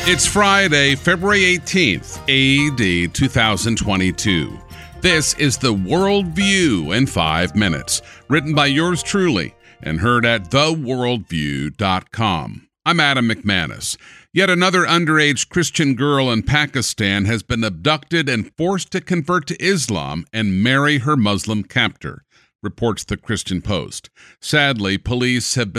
It's Friday, February 18th, AD 2022. This is the World View in 5 minutes, written by yours truly and heard at theworldview.com. I'm Adam McManus. Yet another underage Christian girl in Pakistan has been abducted and forced to convert to Islam and marry her Muslim captor, reports the Christian Post. Sadly, police have been